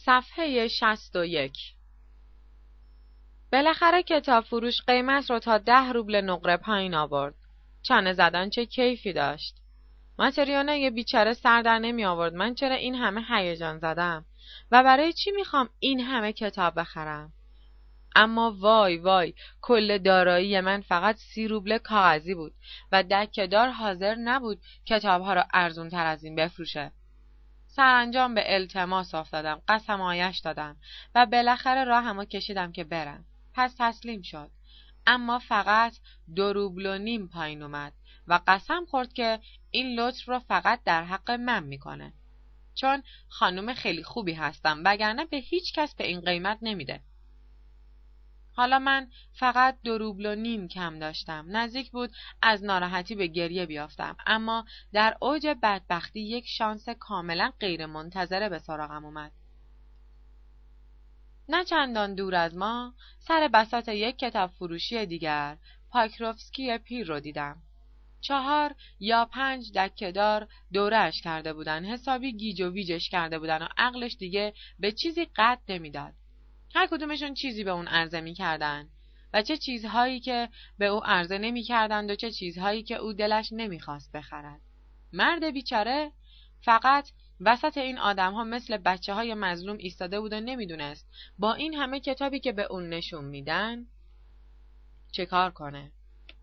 صفحه 61. بالاخره کتاب فروش قیمت رو تا 10 روبل نقره پایین آورد. چانه زدن چه کیفی داشت. ماتریونا یه بیچاره سر در نمی آورد من چرا این همه هیجان زدم و برای چی میخوام این همه کتاب بخرم. اما وای وای، کل دارایی من فقط 30 روبل کاغذی بود و دکه‌دار حاضر نبود کتابها رو ارزون تر از این بفروشه. سرانجام به التماس افتادم، قسمایش دادم و بالاخره راهمو کشیدم که برم. پس تسلیم شد. اما فقط 2 روبل و نیم پایین اومد و قسم خورد که این لطف رو فقط در حق من میکنه. چون خانم خیلی خوبی هستم وگرنه به هیچ کس به این قیمت نمیده. حالا من فقط 2 روبل و نیم کم داشتم. نزدیک بود از ناراحتی به گریه بیافتم. اما در اوج بدبختی یک شانس کاملا غیر منتظره به سراغم اومد. نه چندان دور از ما، سر بساط یک کتاب فروشی دیگر، پاکروفسکی پیر رو دیدم. 4 یا 5 دکه‌دار دوره‌اش کرده بودن. حسابی گیج و ویجش کرده بودن و عقلش دیگه به چیزی قد نمیداد. هر کدومشون چیزی به اون عرضه می‌کردن و چه چیزهایی که به او عرضه نمی‌کردند و چه چیزهایی که او دلش نمی‌خواست بخرد. مرد بیچاره فقط وسط این آدم‌ها مثل بچه‌های مظلوم ایستاده بود و نمی‌دونست با این همه کتابی که به اون نشون میدن چه کار کنه.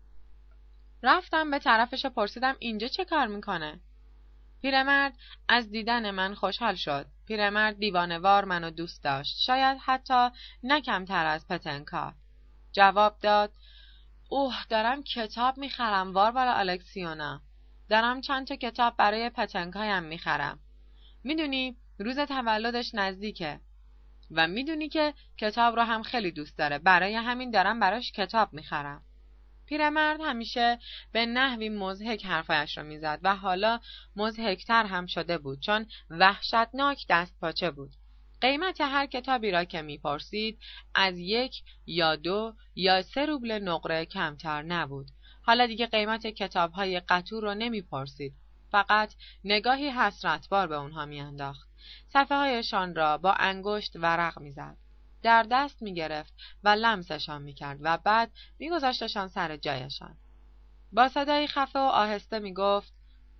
رفتم به طرفش و پرسیدم اینجا چه کار میکنه؟ پیرمرد از دیدن من خوشحال شد. پیرمرد دیوانه‌وار منو دوست داشت. شاید حتی نه کمتر از پتنکا. جواب داد: اوه، دارم کتاب میخرم واروالا الکسیونا. دارم چند تا کتاب برای پتنکایم میخرم. میدونی روز تولدش نزدیکه و میدونی که کتاب رو هم خیلی دوست داره. برای همین دارم براش کتاب میخرم. پیرمرد همیشه به نحوی مضحک حرفایش را میزد و حالا مضحکتر هم شده بود چون وحشتناک دست پاچه بود. قیمت هر کتابی را که میپرسید از 1 یا 2 یا 3 روبل نقره کمتر نبود. حالا دیگه قیمت کتاب‌های قطور را نمیپرسید. فقط نگاهی حسرتبار به اونها میانداخت. صفحه‌هایشان را با انگشت ورق میزد. در دست میگرفت و لمسشان میکرد و بعد میگذاشتشان سر جایشان. با صدای خفه و آهسته میگفت: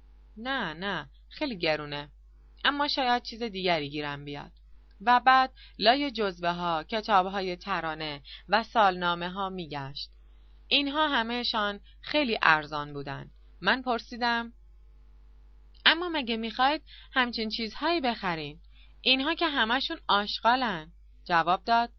نه خیلی گرونه، اما شاید چیز دیگری گیرم بیاد. و بعد لای جزوه ها، کتاب های ترانه و سالنامه ها میگشت. اینها همهشان خیلی ارزان بودند. من پرسیدم: اما مگه میخواید همچین چیزهایی بخرین؟ اینها که همشون آشغالن. جواب داد: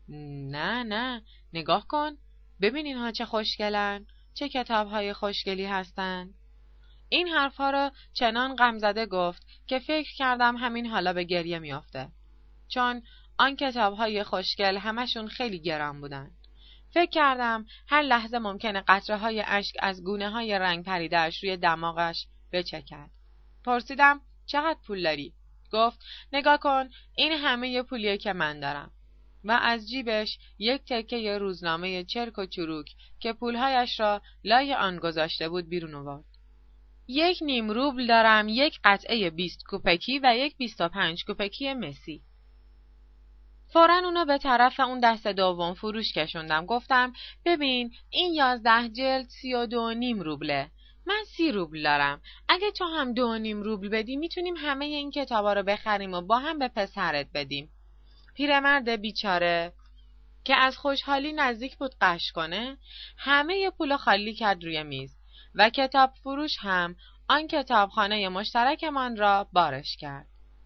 نه نگاه کن، ببین اینها چه خوشگلن، چه کتاب‌های خوشگلی هستن. این حرفها را چنان غمزده گفت که فکر کردم همین حالا به گریه میافته، چون آن کتاب‌های خوشگل همشون خیلی گران بودن. فکر کردم هر لحظه ممکنه قطره‌های اشک از گونه‌های رنگ پریده‌اش روی دماغش بچکد. پرسیدم: چقدر پول داری؟ گفت: نگاه کن، این همه پولیه که من دارم. و از جیبش یک تکه روزنامه چرک و چروک که پولهایش را لای آن گذاشته بود بیرون آورد. 1 نیم روبل دارم، 1 قطعه 20 کوپکی و 1 25 کوپکی مسی. فوراً اونو به طرف اون دست دوم فروش کشوندم. گفتم: ببین این 11 جلد 32 نیم روبله. من 30 روبل دارم. اگه تو هم 2 نیم روبل بدی میتونیم همه این کتابا رو بخریم و با هم به پسرت بدیم. پیرمرد بیچاره که از خوشحالی نزدیک بود قش کنه، همه پول خالی کرد روی میز و کتاب فروش هم آن کتابخانه مشترکمان را بارش کرد.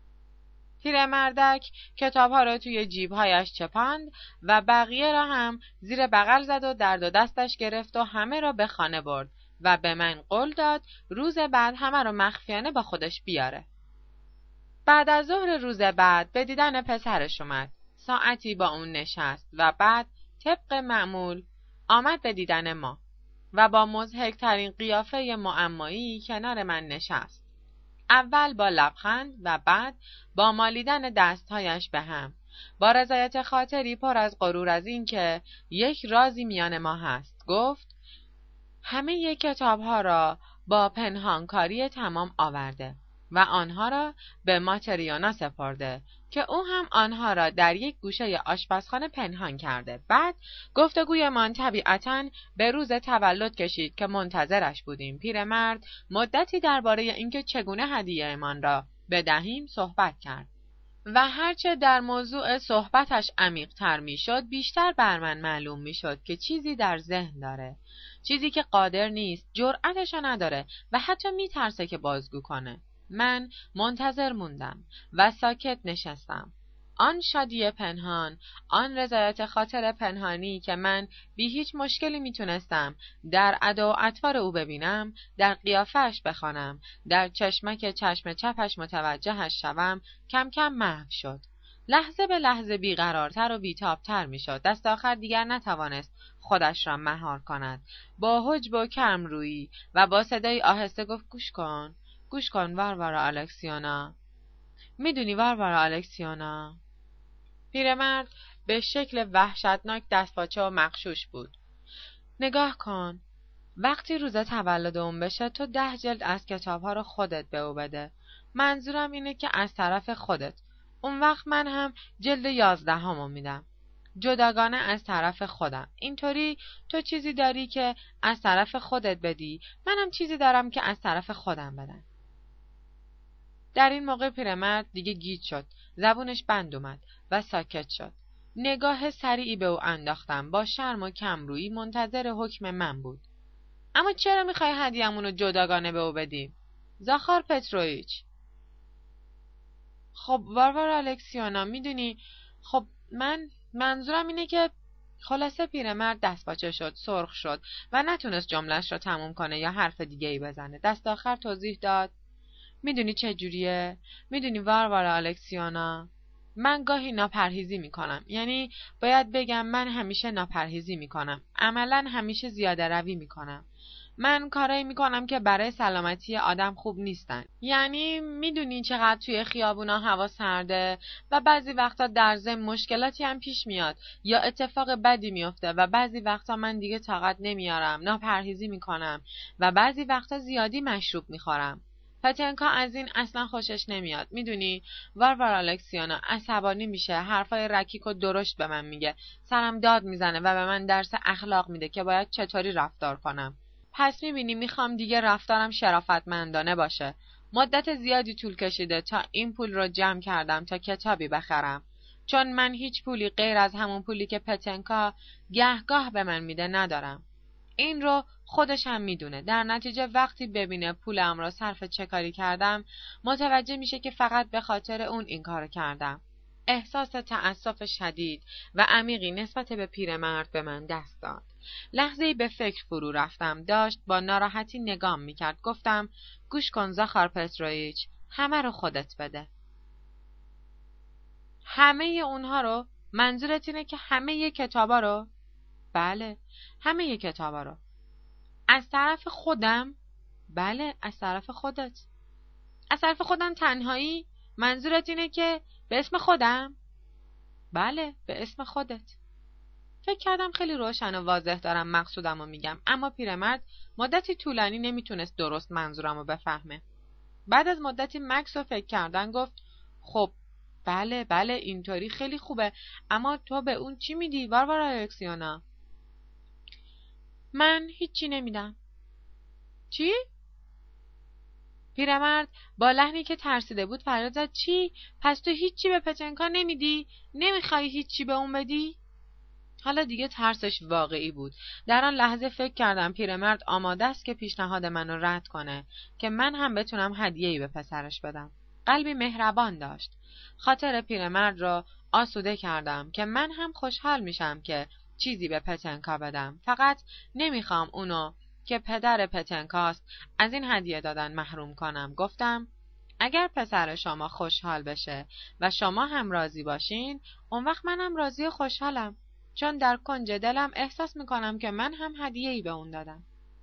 پیرمردک کتابها را توی جیبهایش چپاند و بقیه را هم زیر بغل زد و در 2 دستش گرفت و همه را به خانه برد و به من قول داد روز بعد همه را مخفیانه با خودش بیاره. بعد از ظهر روز بعد به دیدن پسرش اومد. ساعتی با اون نشست و بعد طبق معمول آمد به دیدن ما و با مضحک‌ترین قیافه معمایی کنار من نشست. اول با لبخند و بعد با مالیدن دستهایش به هم، با رضایت خاطری پر از غرور از این که یک رازی میان ما هست، گفت: همه کتاب‌ها را با پنهانکاری تمام آورده. و آنها را به ماتریانا سپرده که او هم آنها را در یک گوشه آشپزخانه پنهان کرده. بعد گفتگویمان طبیعتاً به روز تولد کشید که منتظرش بودیم. پیرمرد مدتی درباره اینکه چگونه هدیه‌مان را بدهیم صحبت کرد و هرچه در موضوع صحبتش عمیق‌تر میشد بیشتر بر من معلوم میشد که چیزی در ذهن داره، چیزی که قادر نیست، جرأتشو نداره و حتی میترسه که بازگو کنه. من منتظر موندم و ساکت نشستم. آن شادی پنهان، آن رضایت خاطر پنهانی که من بی هیچ مشکلی میتونستم در ادا و اطوار او ببینم، در قیافه‌اش بخوانم، در چشمک چشم چپش متوجهش شوم، کم کم محو شد. لحظه به لحظه بیقرارتر و بیتابتر میشد. دست آخر دیگر نتوانست خودش را مهار کند. با حجب و کم رویی و با صدای آهسته گفت گوش کن واروارا الکسیونا. میدونی واروارا الکسیونا؟ پیرمرد به شکل وحشتناک دستپاچه و مغشوش بود. نگاه کن. وقتی روز تولد اون بشه تو 10 جلد از کتاب‌ها رو خودت به او بده. منظورم اینه که از طرف خودت. اون وقت من هم جلد 11 میدم. جداگانه از طرف خودم. اینطوری تو چیزی داری که از طرف خودت بدی، منم چیزی دارم که از طرف خودم بدم. در این موقع پیرمرد دیگه گیج شد. زبونش بند اومد و ساکت شد. نگاه سریعی به او انداختم. با شرم و کمرویی منتظر حکم من بود. اما چرا میخوای هدیه‌مون رو جداگانه به او بدیم؟ زاخار پترویچ. خب واروارا الکسیونا میدونی، خب منظورم اینه که خلاصه پیرمرد دستپاچه شد، سرخ شد و نتونست جمله‌اش رو تموم کنه یا حرف دیگه‌ای بزنه. دست آخر توضیح داد. میدونی چه جوریه؟ میدونی واروارا الکسیونا؟ من گاهی ناپرهیزی میکنم. یعنی باید بگم من همیشه ناپرهیزی میکنم. عملاً همیشه زیاده روی میکنم. من کارایی میکنم که برای سلامتی آدم خوب نیستن. یعنی میدونی چقدر توی خیابونا هوا سرده و بعضی وقتا در ضمن مشکلاتی هم پیش میاد یا اتفاق بدی میفته و بعضی وقتا من دیگه طاقت نمیارم، ناپرهیزی میکنم و بعضی وقتا زیادی مشروب میخورم. پتنکا از این اصلا خوشش نمیاد. میدونی واروارا الکسیونا عصبانی میشه، حرفای رکیک و درشت به من میگه، سرم داد میزنه و به من درس اخلاق میده که باید چطوری رفتار کنم. پس میبینی میخوام دیگه رفتارم شرافتمندانه باشه. مدت زیادی طول کشیده تا این پول رو جمع کردم تا کتابی بخرم. چون من هیچ پولی غیر از همون پولی که پتنکا گهگاه به من میده ندارم. این رو خودش هم میدونه. در نتیجه وقتی ببینه پولم رو صرف چه کاری کردم متوجه میشه که فقط به خاطر اون این کار کردم. احساس تأسف شدید و عمیقی نسبت به پیرمرد به من دست داد. لحظه‌ای به فکر فرو رفتم. داشت با ناراحتی نگام میکرد. گفتم گوش کن زاخار پترویچ، همه رو خودت بده. همه اونها رو؟ منظورت اینه که همه کتابا رو؟ بله، همه کتابا رو. از طرف خودم؟ بله، از طرف خودت. از طرف خودم تنهایی؟ منظورت اینه که به اسم خودم؟ بله، به اسم خودت. فکر کردم خیلی روشن و واضح دارم مقصودم رو میگم، اما پیرمرد مدتی طولانی نمیتونست درست منظورم رو بفهمه. بعد از مدتی مکس رو فکر کردن گفت خب بله اینطوری خیلی خوبه، اما تو به اون چی میدی واروارا الکسیونا؟ من هیچی نمیدم. چی؟ پیرمرد با لحنی که ترسیده بود فریاد زد چی؟ پس تو هیچی به پتنکا نمیدی؟ نمیخوای هیچی به اون بدی؟ حالا دیگه ترسش واقعی بود. در آن لحظه فکر کردم پیرمرد آماده است که پیشنهاد منو رد کنه که من هم بتونم هدیه‌ای به پسرش بدم. قلبی مهربان داشت. خاطر پیرمرد را آسوده کردم که من هم خوشحال میشم که چیزی به پتنکا بدم. فقط نمیخوام اونو که پدر پتنکاست از این هدیه دادن محروم کنم. گفتم اگر پسر شما خوشحال بشه و شما هم راضی باشین، اون وقت منم راضی و خوشحالم. چون در کنج دلم احساس میکنم که من هم هدیه‌ای به اون دادم.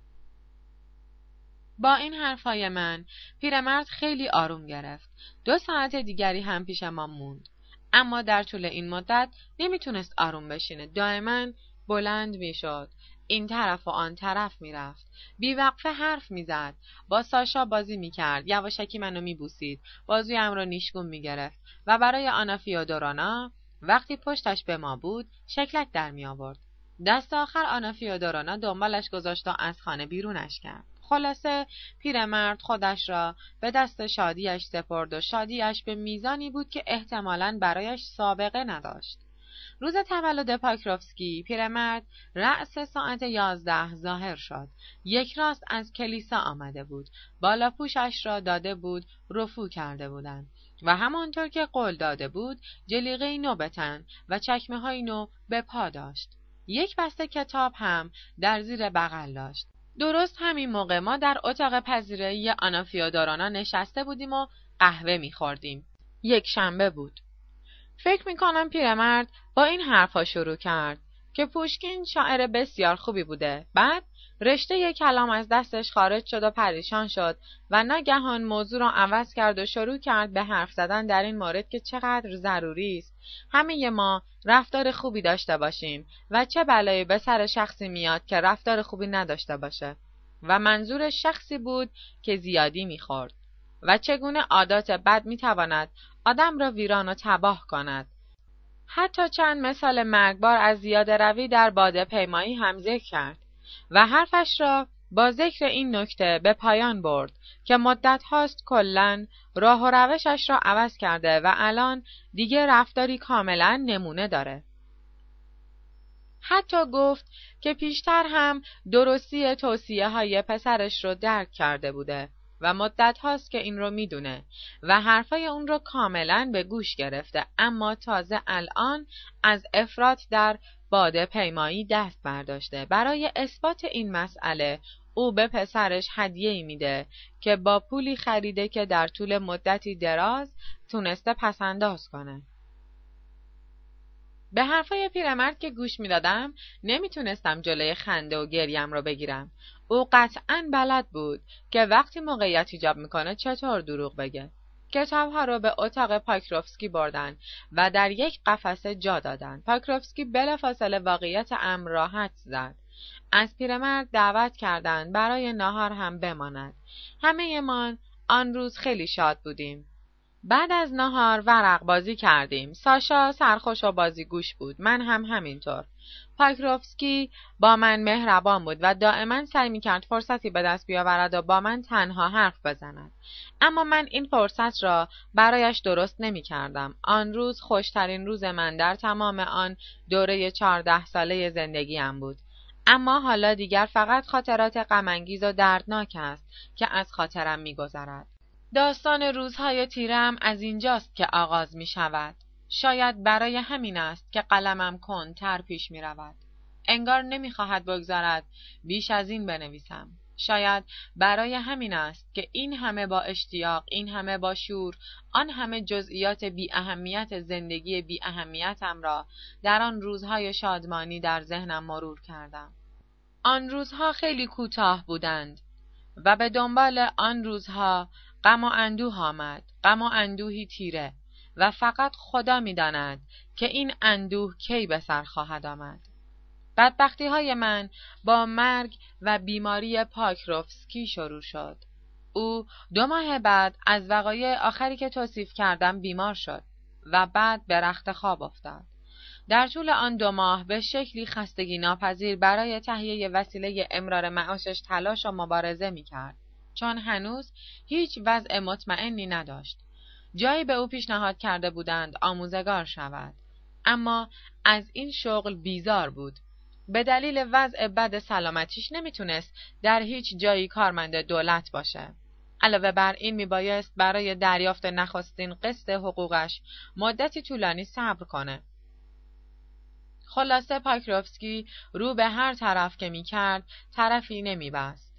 با این حرفای من پیرمرد خیلی آروم گرفت. 2 ساعت دیگری هم پیش ما موند. اما در طول این مدت نمیتونست آروم بشینه. دائما بلند میشد. این طرف و آن طرف میرفت. بیوقفه حرف میزد. با ساشا بازی میکرد. یواشکی منو میبوسید. بازویم رو نیشگون میگرفت و برای آنا فیودورانا وقتی پشتش به ما بود شکلک در میآورد. دست آخر آنا فیودورانا دنبالش گذاشت و از خانه بیرونش کرد. خلاصه پیرمرد خودش را به دست شادیش سپرد و شادیش به میزانی بود که احتمالاً برایش سابقه نداشت. روز تولد پاکروفسکی پیرمرد رأس ساعت 11 ظاهر شد. یک راست از کلیسا آمده بود. بالا پوشش را داده بود، رفو کرده بودند و همانطور که قول داده بود جلیقه‌ای نو به تن و چکمه‌های نو به پا داشت. یک بسته کتاب هم در زیر بغل داشت. درست همین موقع ما در اتاق پذیرایی آنا فیودورانا نشسته بودیم و قهوه می‌خوردیم. یک شنبه بود. فکر میکنم پیرمرد با این حرفا شروع کرد که پوشکین شاعر بسیار خوبی بوده. بعد رشته کلام از دستش خارج شد و پریشان شد و ناگهان موضوع را عوض کرد و شروع کرد به حرف زدن در این مورد که چقدر ضروری است همه ما رفتار خوبی داشته باشیم و چه بلایی به سر شخصی میاد که رفتار خوبی نداشته باشه. و منظور شخصی بود که زیادی میخورد و چگونه عادات بد میتواند آدم را ویران و تباه کند. حتی چند مثال مرگبار از زیاده روی در باده پیمایی هم ذکر کرد و حرفش را با ذکر این نکته به پایان برد که مدت هاست کلاً راه و روشش را عوض کرده و الان دیگه رفتاری کاملاً نمونه داره. حتی گفت که پیشتر هم درستی توصیه های پسرش رو درک کرده بوده و مدت هاست که این رو میدونه و حرفای اون رو کاملاً به گوش گرفته، اما تازه الان از افراط در باده پیمایی دست برداشته. برای اثبات این مسئله او به پسرش هدیه‌ای میده که با پولی خریده که در طول مدتی دراز تونسته پسنداز کنه. به حرفای پیرمرد که گوش میدادم نمیتونستم جلوی خنده و گریم رو بگیرم. او قطعاً بلد بود که وقتی موقعیت ایجاب میکنه چطور دروغ بگه. کتابها رو به اتاق پاکروفسکی بردن و در یک قفسه جا دادن. پاکروفسکی بلافاصله واقعیت امر را حدس زد. از پیرمرد دعوت کردند برای ناهار هم بماند. همه ما آن روز خیلی شاد بودیم. بعد از نهار ورق بازی کردیم. ساشا سرخوش و بازیگوش بود. من هم همینطور. پاکروفسکی با من مهربان بود و دائما سعی می‌کرد فرصتی به دست بیاورد و با من تنها حرف بزند. اما من این فرصت را برایش درست نمی‌کردم. آن روز خوشترین روز من در تمام آن دوره 14 ساله زندگیم بود. اما حالا دیگر فقط خاطرات غم‌انگیز و دردناک است که از خاطرم می‌گذرد. داستان روزهای تیره‌ام از اینجاست که آغاز می شود. شاید برای همین است که قلمم کندتر پیش می رود. انگار نمی خواهد بگذارد بیش از این بنویسم. شاید برای همین است که این همه با اشتیاق، این همه با شور، آن همه جزئیات بی اهمیت زندگی بی اهمیتم را در آن روزهای شادمانی در ذهنم مرور کردم. آن روزها خیلی کوتاه بودند و به دنبال آن روزها غم و اندوه آمد، غم و اندوهی تیره و فقط خدا می‌داند که این اندوه کی به سر خواهد آمد. بدبختی‌های من با مرگ و بیماری پاکروفسکی شروع شد. او 2 ماه بعد از وقایع آخری که توصیف کردم بیمار شد و بعد به رخت خواب افتاد. در طول آن 2 ماه به شکلی خستگی ناپذیر برای تهیه وسیله امرار معاشش تلاش و مبارزه می‌کرد. چون هنوز هیچ وضع مطمئنی نداشت. جایی به او پیشنهاد کرده بودند آموزگار شود. اما از این شغل بیزار بود. به دلیل وضع بد سلامتیش نمیتونست در هیچ جایی کارمند دولت باشه. علاوه بر این میبایست برای دریافت نخستین قسط حقوقش مدتی طولانی صبر کنه. خلاصه پاکروفسکی رو به هر طرف که میکرد طرفی نمیبست.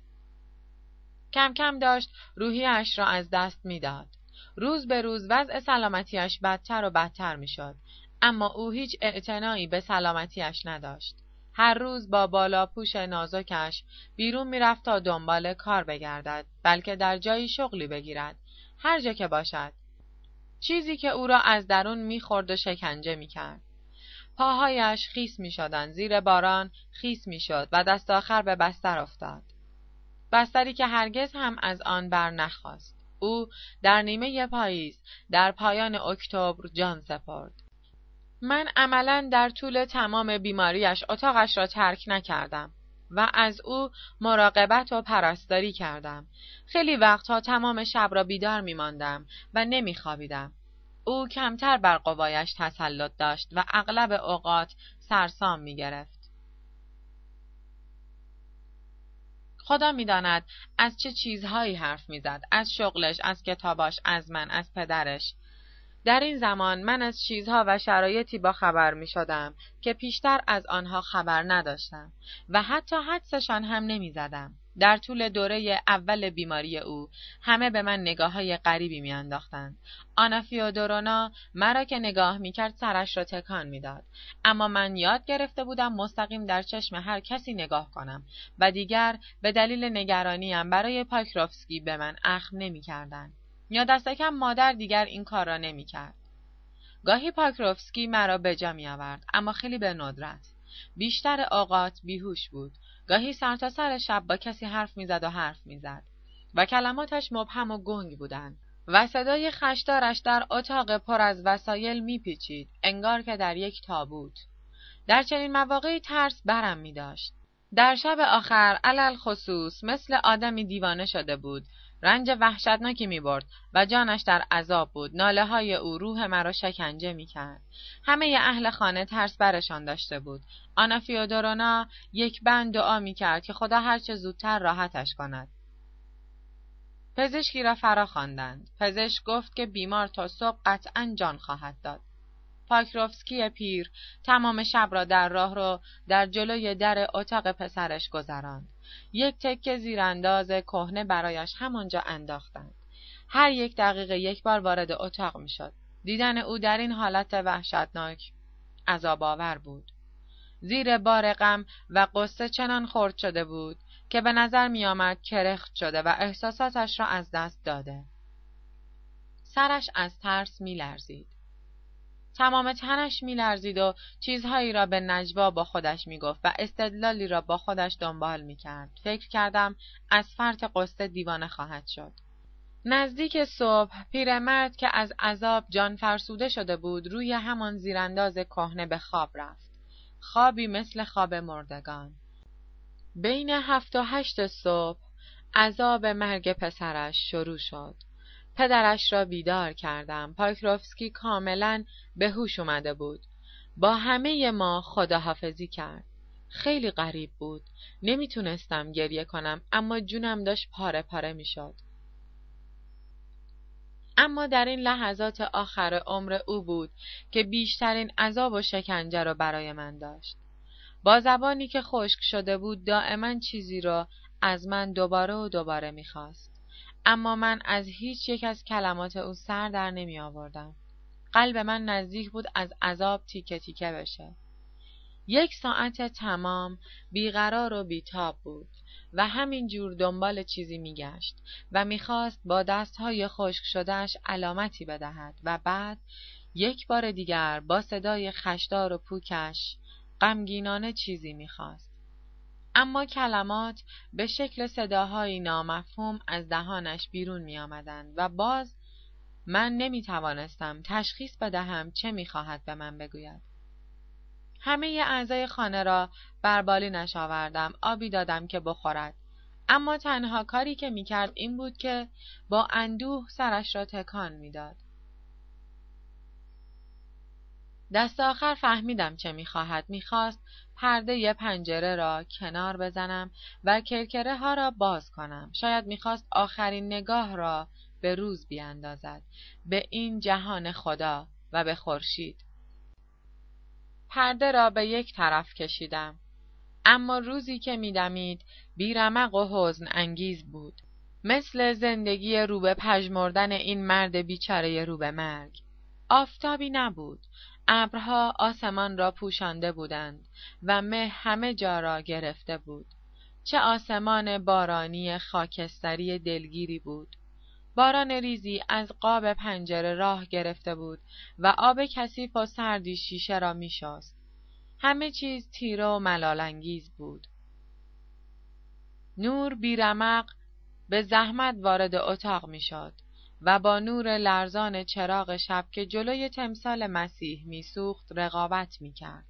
کم کم داشت روحیش را از دست میداد. روز به روز وضع سلامتیش بدتر و بدتر میشد، اما او هیچ اعتنایی به سلامتیش نداشت. هر روز با بالاپوش نازکش بیرون میرفت تا دنبال کار بگردد، بلکه در جایی شغلی بگیرد، هر جا که باشد. چیزی که او را از درون میخورد و شکنجه میکرد. پاهایش خیس می شدند، زیر باران خیس می شد و دست آخر به بستر افتاد. بستری که هرگز هم از آن بر نخاست. او در نیمه پاییز در پایان اکتبر جان سپرد. من عملاً در طول تمام بیماریش اتاقش را ترک نکردم و از او مراقبت و پرستاری کردم. خیلی وقتها تمام شب را بیدار می ماندم و نمی خوابیدم. او کمتر بر قوایش تسلط داشت و اغلب اوقات سرسام می گرفت. خدا می داند از چه چیزهایی حرف می زد، از شغلش، از کتاباش، از من، از پدرش. در این زمان من از چیزها و شرایطی با خبر می شدم که پیشتر از آنها خبر نداشتم و حتی حدسشان هم نمی زدم. در طول دوره اول بیماری او همه به من نگاه‌های غریبی می انداختند. آنا فیودورونا مرا که نگاه می کرد سرش را تکان می داد. اما من یاد گرفته بودم مستقیم در چشم هر کسی نگاه کنم و دیگر به دلیل نگرانیم برای پاکروفسکی به من اخم نمی کردند. یا دست کم مادر دیگر این کار را نمی کرد. گاهی پاکروفسکی مرا به جا می آورد، اما خیلی به ندرت. بیشتر اوقات بیهوش بود. گاهی سرتاسر شب با کسی حرف می زد و کلماتش مبهم و گنگ بودند و صدای خشدارش در اتاق پر از وسایل می پیچید، انگار که در یک تابوت. در چنین مواقعی ترس برم می داشت. در شب آخر علل خصوص مثل آدمی دیوانه شده بود. رنج وحشتناکی می برد و جانش در عذاب بود. ناله های او روح مرا شکنجه می کرد. همه اهل خانه ترس برشان داشته بود. آنا فیودورونا یک بند دعا می کرد که خدا هرچه زودتر راحتش کند. پزشکی را فرا خواندند. پزشک گفت که بیمار تا صبح قطعاً جان خواهد داد. پاکروفسکی پیر تمام شب را در راهرو در جلوی در اتاق پسرش گذراند. یک تکه زیرانداز کهنه برایش همانجا انداختند. هر یک دقیقه یک بار وارد اتاق می شد. دیدن او در این حالت وحشتناک عذاب‌آور بود. زیر بار غم و غصه چنان خرد شده بود که به نظر می آمد کرخت شده و احساساتش را از دست داده. سرش از ترس می لرزید. تمام تنش می لرزید و چیزهایی را به نجوا با خودش می گفت و استدلالی را با خودش دنبال می کرد. فکر کردم از فرط غصه دیوانه خواهد شد. نزدیک صبح پیرمرد که از عذاب جان فرسوده شده بود روی همان زیرانداز کهنه به خواب رفت. خوابی مثل خواب مردگان. بین 7 و 8 صبح عذاب مرگ پسرش شروع شد. پدرش را بیدار کردم. پاکروفسکی کاملا به هوش اومده بود. با همه ما خداحافظی کرد. خیلی غریب بود. نمیتونستم گریه کنم اما جونم داشت پاره پاره میشد. اما در این لحظات آخر عمر او بود که بیشترین عذاب و شکنجه را برای من داشت. با زبانی که خشک شده بود دائما چیزی را از من دوباره و دوباره میخواست. اما من از هیچ یک از کلمات او سر در نمی آوردم. قلب من نزدیک بود از عذاب تیکه تیکه بشه. 1 ساعت تمام بیقرار و بیتاب بود و همین جور دنبال چیزی میگشت و میخواست با دستهای خشک شدهش علامتی بدهد و بعد یک بار دیگر با صدای خشدار و پوکش غمگینانه چیزی میخواست. اما کلمات به شکل صداهای نامفهوم از دهانش بیرون می آمدند و باز من نمی توانستم تشخیص بدهم چه می خواهد به من بگوید. همه اعضای خانه را بر بالینش آوردم، آبی دادم که بخورد. اما تنها کاری که می کرد این بود که با اندوه سرش را تکان می داد. دست آخر فهمیدم چه می‌خواهد. می‌خواست پرده پنجره را کنار بزنم و کرکره ها را باز کنم. شاید می‌خواست آخرین نگاه را به روز بیاندازد، به این جهان خدا و به خورشید. پرده را به یک طرف کشیدم. اما روزی که می‌دمید بی‌رمق و حزن انگیز بود. مثل زندگی رو به پژمردن این مرد بیچاره رو به مرگ. آفتابی نبود. ابرها آسمان را پوشانده بودند و مه همه جا را گرفته بود. چه آسمان بارانی خاکستری دلگیری بود. باران ریزی از قاب پنجره راه گرفته بود و آب کثیف و سردی شیشه را می‌شست. همه چیز تیره و ملال‌انگیز بود. نور بیرمق به زحمت وارد اتاق می شد و با نور لرزان چراغ شب که جلوی تمثال مسیح می سوخت رقابت می کرد.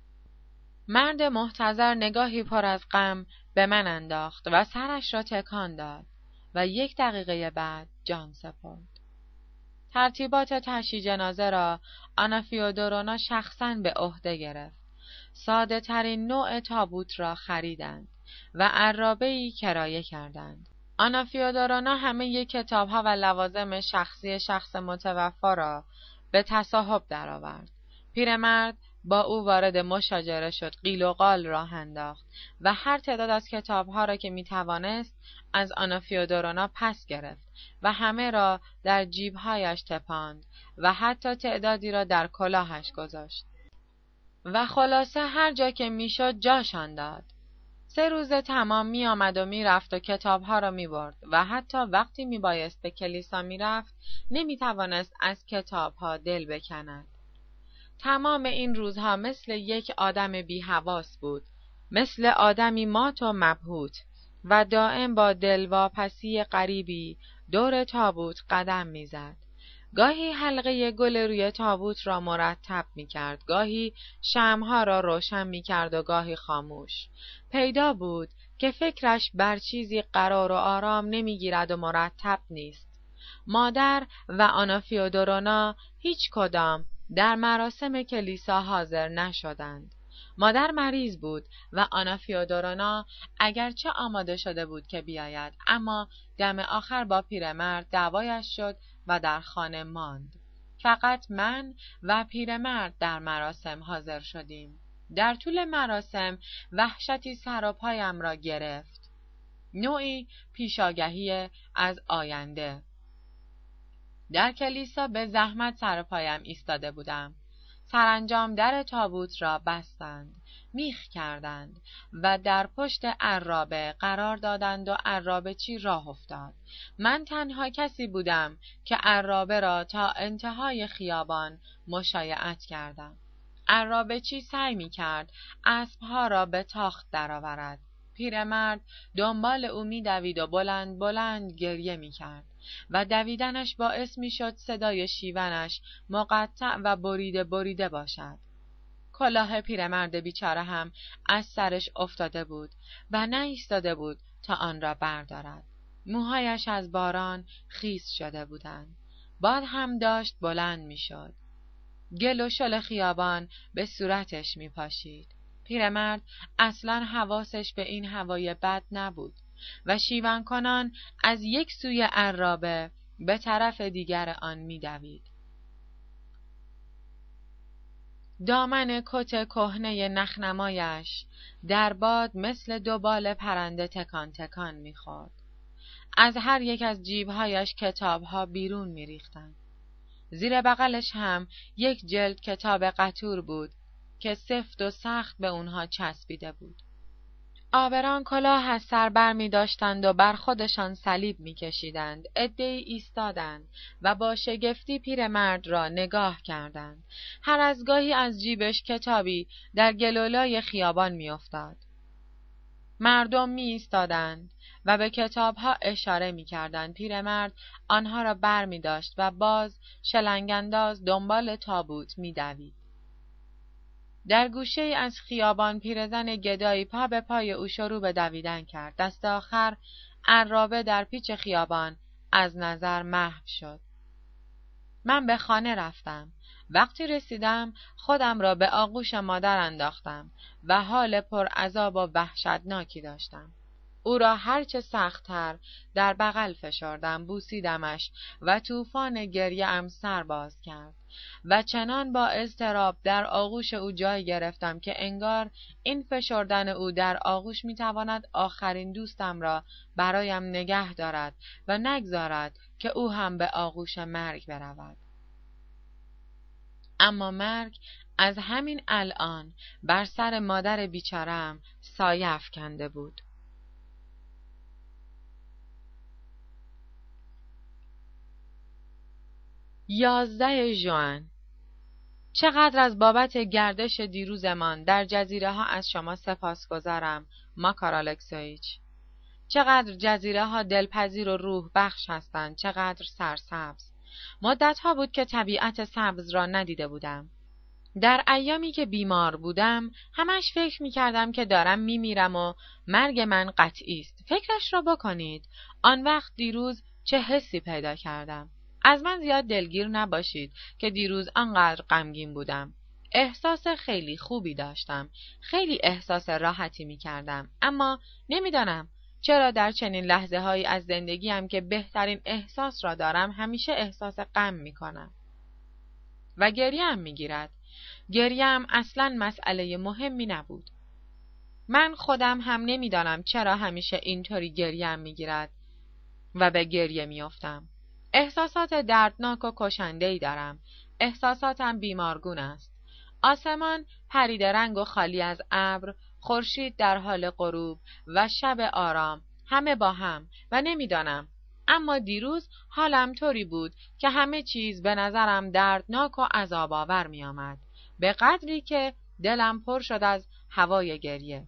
مرد محتضر نگاهی پر از غم به من انداخت و سرش را تکان داد و 1 دقیقه بعد جان سپرد. ترتیبات تشییع جنازه را آنا فیودورونا شخصاً به عهده گرفت. ساده ترین نوع تابوت را خریدند و عرابه‌ای کرایه کردند. آنا فیودورونا همه کتاب‌ها و لوازم شخصی شخص متوفی را به تصاحب درآورد. پیرمرد با او وارد مشاجره شد، قیل و قال راه انداخت و هر تعداد از کتاب‌ها را که می‌توانست از آنا فیودورونا پس گرفت و همه را در جیب‌هایش تپاند و حتی تعدادی را در کلاهش گذاشت و خلاصه هر جا که میشد جاشان داد. 3 روز تمام می آمد و می رفت و کتابها را می برد و حتی وقتی می بایست به کلیسا می رفت نمی توانست از کتابها دل بکند. تمام این روزها مثل یک آدم بی حواس بود، مثل آدمی مات و مبهوت و دائم با دلواپسی غریبی دور تابوت قدم می زد. گاهی حلقه گل روی تابوت را مرتب می کرد، گاهی شمعها را روشن می کرد و گاهی خاموش. پیدا بود که فکرش بر چیزی قرار و آرام نمی گیرد و مرتب نیست. مادر و آنا فیودورونا هیچ کدام در مراسم کلیسا حاضر نشدند. مادر مریض بود و آنا فیودورونا اگرچه آماده شده بود که بیاید، اما دم آخر با پیرمرد دعوایش شد و در خانه ماند. فقط من و پیرمرد در مراسم حاضر شدیم. در طول مراسم وحشتی سر و پایم را گرفت. نوعی پیشاگهی از آینده. در کلیسا به زحمت سر پایم ایستاده بودم. سرانجام در تابوت را بستند، میخ کردند و در پشت عرابه قرار دادند و عرابه چی راه افتاد. من تنها کسی بودم که عرابه را تا انتهای خیابان مشایعت کردم. عرابه چی سعی می کرد اسبها را به تاخت درآورد. پیرمرد دنبال او می دوید و بلند بلند گریه می کرد و دویدنش باعث می شد صدای شیونش مقطع و بریده بریده باشد. کلاه پیرمرد بیچاره هم از سرش افتاده بود و نایستاده بود تا آن را بردارد. موهایش از باران خیس شده بودند. باد هم داشت بلند می شد. گل و شل خیابان به صورتش می پاشید. پیرمرد اصلاً حواسش به این هوای بد نبود و شیون کنان از یک سوی عرابه به طرف دیگر آن می دوید. دامن کت کهنه نخنمایش در باد مثل 2 بال پرنده تکان تکان می خورد. از هر یک از جیبهایش کتابها بیرون می ریختند. زیر بغلش هم یک جلد کتاب قطور بود که سفت و سخت به اونها چسبیده بود. آبران کلاه از سر بر می داشتند و بر خودشان صلیب می کشیدند. عده‌ای ایستادند و با شگفتی پیرمرد را نگاه کردند. هر از گاهی از جیبش کتابی در گلولای خیابان می افتاد. مردم می ایستادند و به کتابها اشاره می کردند. پیرمرد آنها را بر می داشت و باز شلنگانداز دنبال تابوت می دوید. در گوشه از خیابان پیرزن گدایی پا به پای او شروع به دویدن کرد. دست آخر عرابه در پیچ خیابان از نظر محو شد. من به خانه رفتم. وقتی رسیدم خودم را به آغوش مادر انداختم و حال پر عذاب و وحشتناکی داشتم. او را هرچه سخت‌تر در بغل فشردم، بوسیدمش و طوفان گریه‌ام سر باز کرد و چنان با اضطراب در آغوش او جای گرفتم که انگار این فشردن او در آغوش می‌تواند آخرین دوستم را برایم نگه دارد و نگذارد که او هم به آغوش مرگ برود. اما مرگ از همین الان بر سر مادر بیچاره‌ام سایه افکنده بود. 11 ژوئن چقدر از بابت گردش دیروزمان در جزیره ها از شما سپاسگزارم، ماکار الکسیویچ. چقدر جزیره ها دلپذیر و روح بخش هستند، چقدر سرسبز. مدت ها بود که طبیعت سبز را ندیده بودم. در ایامی که بیمار بودم، همش فکر می کردم که دارم می میرم و مرگ من قطعی است. فکرش را بکنید. آن وقت دیروز چه حسی پیدا کردم. از من زیاد دلگیر نباشید که دیروز آنقدر غمگین بودم. احساس خیلی خوبی داشتم. خیلی احساس راحتی می کردم. اما نمیدانم چرا در چنین لحظه هایی از زندگیم که بهترین احساس را دارم همیشه احساس غم می کنم. و گریم می گیرد. گریم اصلاً مسئله مهمی نبود. من خودم هم نمیدانم چرا همیشه اینطوری گریم می گیرد و به گریه می افتم. احساسات دردناک و کشنده‌ای دارم. احساساتم بیمارگون است. آسمان پریده رنگ و خالی از ابر، خورشید در حال غروب و شب آرام، همه با هم و نمیدانم. اما دیروز حالم طوری بود که همه چیز به نظرم دردناک و عذاب‌آور می آمد. به قدری که دلم پر شد از هوای گریه.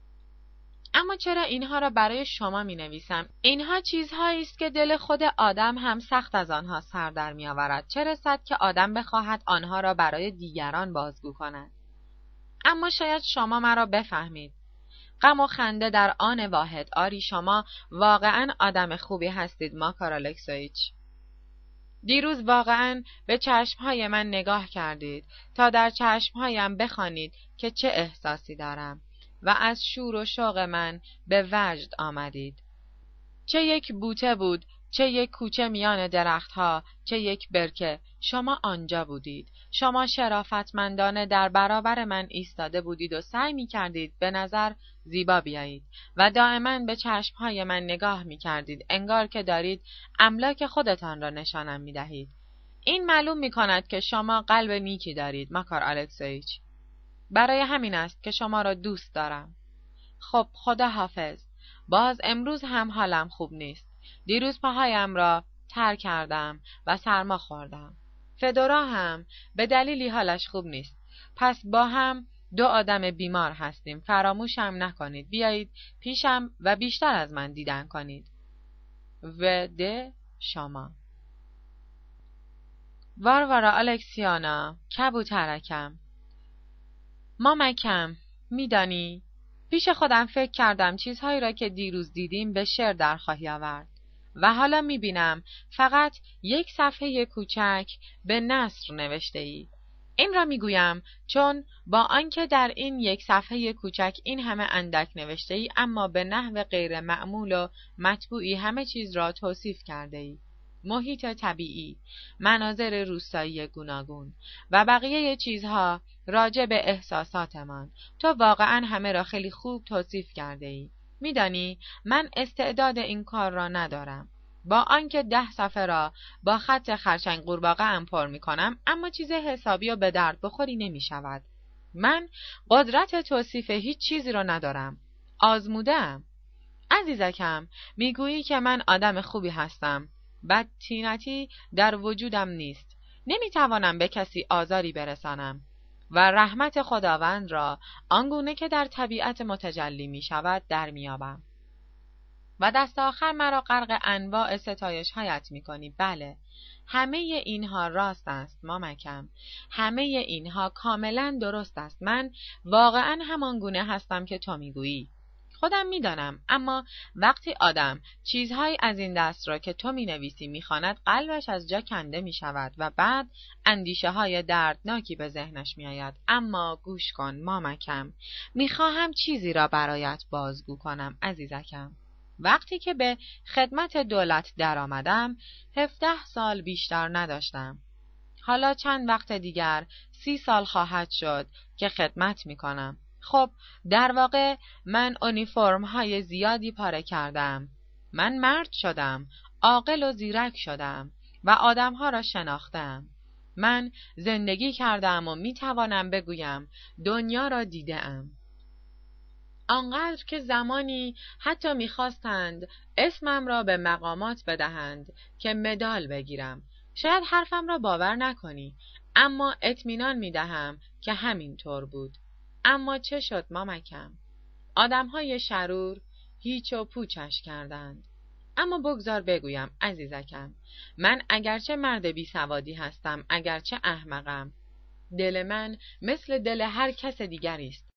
اما چرا اینها را برای شما می نویسم؟ اینها چیزهایی است که دل خود آدم هم سخت از آنها سر در می آورد. چه رسد که آدم بخواهد آنها را برای دیگران بازگو کند. اما شاید شما مرا بفهمید. غم و خنده در آن واحد. آری شما واقعاً آدم خوبی هستید، ماکار الکسیویچ. دیروز واقعاً به چشمهای من نگاه کردید تا در چشمهایم بخوانید که چه احساسی دارم و از شور و شوق من به وجد آمدید. چه یک بوته بود، چه یک کوچه میان درختها، چه یک برکه، شما آنجا بودید. شما شرافتمندانه در برابر من ایستاده بودید و سعی می کردید به نظر زیبا بیایید و دائما به چشمهای من نگاه می کردید، انگار که دارید املاک خودتان را نشانم می دهید. این معلوم می کند که شما قلب نیکی دارید، ماکار الکسیویچ. برای همین است که شما را دوست دارم. خب خدا حافظ. باز امروز هم حالم خوب نیست. دیروز پاهایم را تر کردم و سرما خوردم. فدورا هم به دلیلی حالش خوب نیست. پس با هم دو آدم بیمار هستیم. فراموشم نکنید. بیایید پیشم و بیشتر از من دیدن کنید. و ده شما. واروارا الکسیانا، کبوترکم. مامکم، میدانی؟ پیش خودم فکر کردم چیزهایی را که دیروز دیدیم به شعر در خواهی آورد و حالا میبینم فقط یک صفحه کوچک به نثر نوشته ای. این را میگویم چون با آنکه در این یک صفحه کوچک این همه اندک نوشته ای، اما به نحو غیر معمول و مطبوعی همه چیز را توصیف کرده ای. محیط طبیعی، مناظر روستایی گوناگون و بقیه چیزها راجع به احساساتمان. تو واقعا همه را خیلی خوب توصیف کرده ای. میدانی من استعداد این کار را ندارم. با آنکه 10 صفحه را با خط خرچنگ قورباغه ام پر می کنم، اما چیز حسابی و به درد بخوری نمی شود. من قدرت توصیف هیچ چیزی را ندارم. آزموده‌ام. عزیزکم، میگویی که من آدم خوبی هستم. بدتینتی در وجودم نیست. نمیتوانم به کسی آزاری برسانم و رحمت خداوند را آنگونه که در طبیعت متجلی می شود در میابم. و دست آخر مرا غرق انواع ستایش هایت می کنی. بله، همه اینها راست است مامکم. همه اینها کاملا درست است. من واقعا همانگونه هستم که تو میگویی. خودم میدانم، اما وقتی آدم چیزهایی از این دست را که تو مینویسی میخواند، قلبش از جا کنده میشود و بعد اندیشه های دردناکی به ذهنش میآید. اما گوش کن مامکم، میخواهم چیزی را برایت بازگو کنم عزیزکم. وقتی که به خدمت دولت درآمدم 17 سال بیشتر نداشتم. حالا چند وقت دیگر 30 سال خواهد شد که خدمت میکنم. خب در واقع من اونیفرم های زیادی پاره کردم. من مرد شدم، عاقل و زیرک شدم و آدم ها را شناختم. من زندگی کردم و میتوانم بگویم دنیا را دیدم. آنقدر که زمانی حتی میخواستند اسمم را به مقامات بدهند که مدال بگیرم. شاید حرفم را باور نکنی، اما اطمینان می‌دهم که همین طور بود. اما چه شد مامکم؟ آدم‌های شرور هیچ و پوچش کردند. اما بگذار بگویم عزیزکم، من اگرچه مرد بیسوادی هستم، اگرچه احمقم، دل من مثل دل هر کس دیگری است.